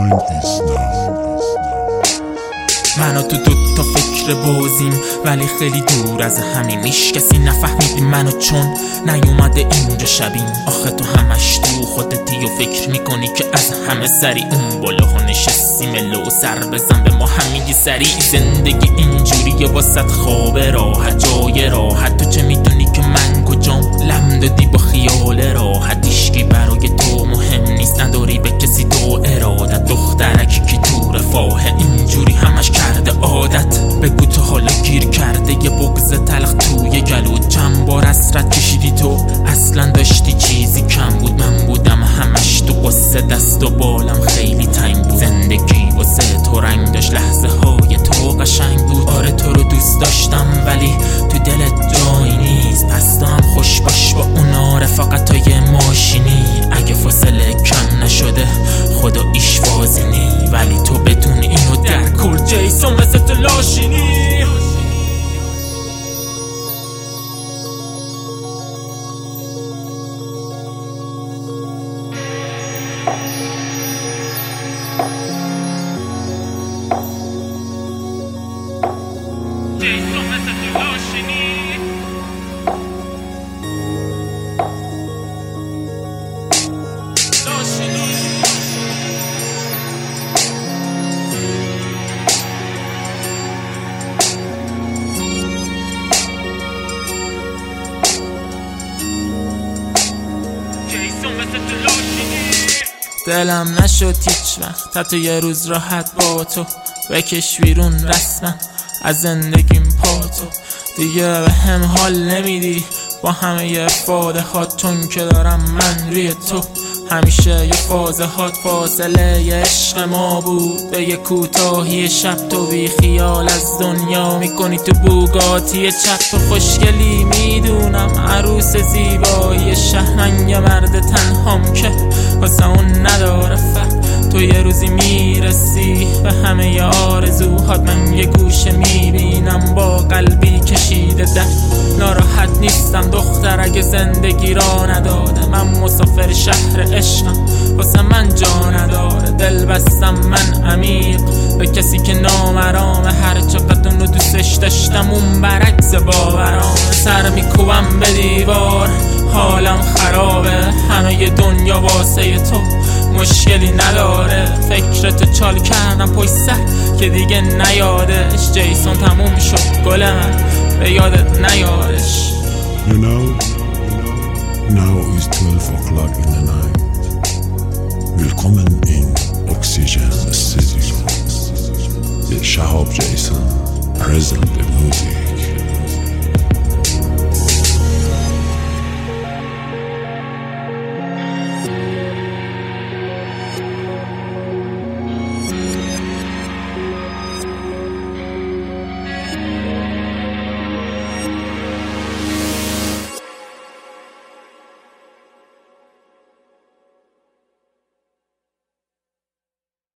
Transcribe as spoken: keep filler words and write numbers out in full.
منو تو دو تا فکر بازیم ولی خیلی دور از همین، هیچ کسی نفهمیدی منو چون نیومده اینجا شبیم. آخه تو همش تو خودتی و فکر میکنی که از همه سری اون بالا ها نشستی ملو سر بزن به ما همینی سریع. زندگی اینجوریه واسط خواب راحت جای راحت، تو چه میدونی که من کجام؟ لم دادی با خیال راحت، هیچکی برای تو مهم نیست، نداری به کسی تو ارادت. دخترکی که تو رفاه اینجوری همش کرده عادت، بگو تو حالا گیر کرده یه بغض تلخ توی گلود. چند بار حسرت کشیدی تو اصلا داشتی چیزی کم بود، من بودم همش تو قصه، دست و بالم خیلی تنگ بود. زندگی واسه تو رنگ داشت، لحظه های تو قشنگ بود. آره تو رو دوست داشتم ولی تو دلت جایی نیست، پس تو هم خوش باش با اونا رفاقتای ماشینی. اگه فاصله کم نشده خدا ایش وازینی، ولی تو بدون اینو در کل جیسون مثل تو لاشینی. جیسون مثل تو لاشینی. دلم نشد هیچ وقت حتی یه روز راحت با تو بکش بیرون رسما از زندگیم پا تو. دیگه به هم حال نمیدی با همه یه فاده هات، چون که دارم من روی تو. همیشه یه فازه هات فاصله یه عشق ما بود، به یه کوتاهی شب تو بی خیال از دنیا میکنی تو بوگاتی چپ و خوشگلی. میدونم عروس زیبایی شهرنگ مرد تنهام که واسه اون نداره فرق. تو یه روزی میرسی به همه ی آرزوهات، من یه گوشه میبینم با قلبی کشیده در. ناراحت نیستم دختر اگه زندگی را نداده، من مسافر شهر عشقم واسه من جا نداره. دل بستم من عمیق به کسی که نامرامه، هر چقدر اونو دوستش داشتم اون برعکس باورام. سر میکوبم به دیوار حالم خرابه، همه ی دنیا واسه تو مشکلی نداره. فکر تو چال کردم پشت سر که دیگه نیادش. جیسون تموم شد گل من به یادت نیادش. You know, now is twelve o'clock in the night. Willkommen in Oxygen Studio. Shahab Jason present the music.